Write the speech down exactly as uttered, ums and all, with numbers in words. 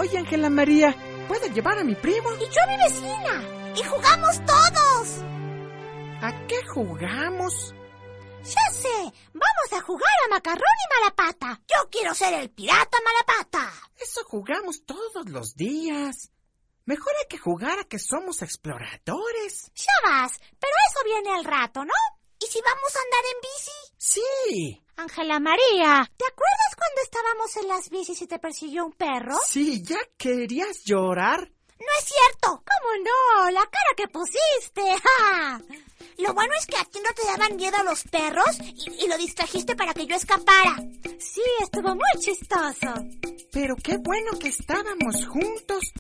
Oye, Ángela María, ¿puedo llevar a mi primo? Y yo a mi vecina. Y jugamos todos. ¿A qué jugamos? Ya sé, vamos a jugar a Macarrón y Malapata. Yo quiero ser el pirata Malapata. Eso jugamos todos los días. Mejor hay que jugar a que somos exploradores. Ya vas, pero eso viene al rato, ¿no? ¿Y si vamos a andar en bici? Sí. Ángela María, ¿te acuerdas cuando estábamos en las bicis y te persiguió un perro? Sí, ¿ya querías llorar? No es cierto. ¿Cómo no? La cara que pusiste. ¡Ja! Lo bueno es que a ti no te daban miedo los perros y, y lo distrajiste para que yo escapara. Sí, estuvo muy chistoso. Pero qué bueno que estábamos juntos.